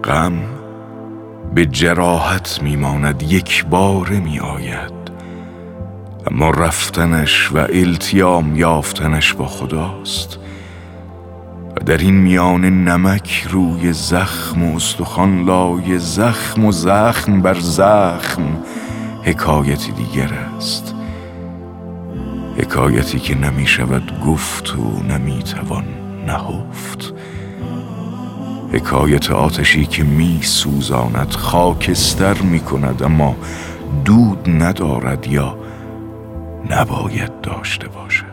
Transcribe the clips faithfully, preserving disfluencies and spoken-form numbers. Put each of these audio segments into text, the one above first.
غم به جراحت میماند، یک باره می آید، اما رفتنش و التیام یافتنش با خداست. و در این میانه نمک روی زخم و استخوان لای زخم و زخم بر زخم حکایتی دیگر است، حکایتی که نمی شود گفت و نمی توان نهفت، حکایت آتشی که می سوزاند، خاکستر می کند اما دود ندارد یا نباید داشته باشد.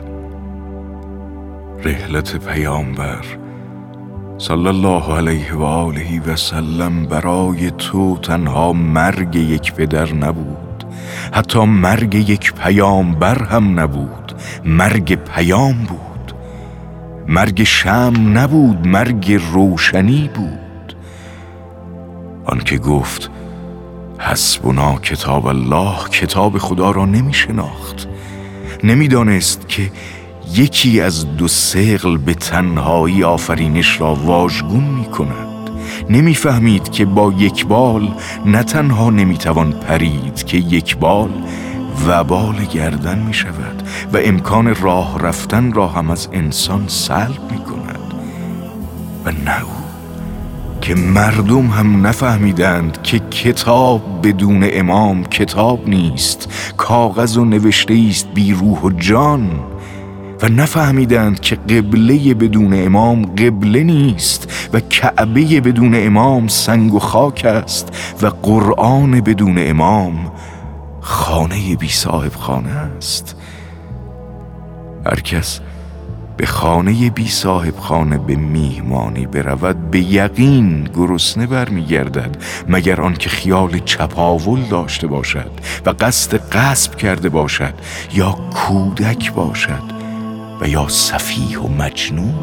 رحلت پیامبر صلی الله علیه و آله و سلم برای تو تنها مرگ یک پدر نبود، حتی مرگ یک پیامبر هم نبود، مرگ پیام بود، مرگ شمع نبود، مرگ روشنی بود. آن که گفت حسبنا کتاب الله، کتاب خدا را نمی شناخت، نمی دانست که یکی از دو ثقل به تنهایی آفرینش را واژگون می کند، نمی فهمید که با یک بال نه تنها نمی توان پرید که یک بال وبال گردن می شود و امکان راه رفتن را هم از انسان سلب می کند. و نه او که مردم هم نفهمیدند که کتاب بدون امام کتاب نیست، کاغذ و نوشته است بی روح و جان، و نفهمیدند که قبله بدون امام قبله نیست و کعبه بدون امام سنگ و خاک است و قرآن بدون امام خانه بی صاحب خانه است. هر کس به خانه بی صاحب خانه به میهمانی برود به یقین گرسنه برمیگردد، مگر آنکه خیال چپاول داشته باشد و قصد غصب کرده باشد یا کودک باشد و یا سفیه و مجنون.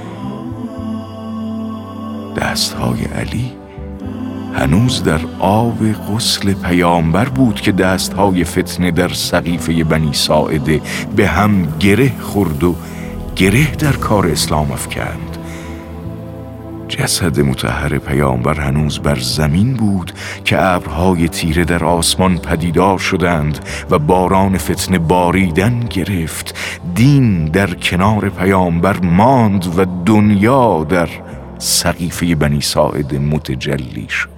دستهای علی هنوز در آب غسل پیامبر بود که دستهای فتنه در سقیفه بنی ساعده به هم گره خورد و گره در کار اسلام افکند. جسد مطهر پیامبر هنوز بر زمین بود که ابرهای تیره در آسمان پدیدار شدند و باران فتنه باریدن گرفت. دین در کنار پیامبر ماند و دنیا در سقیفه بنی ساعده متجلی شد.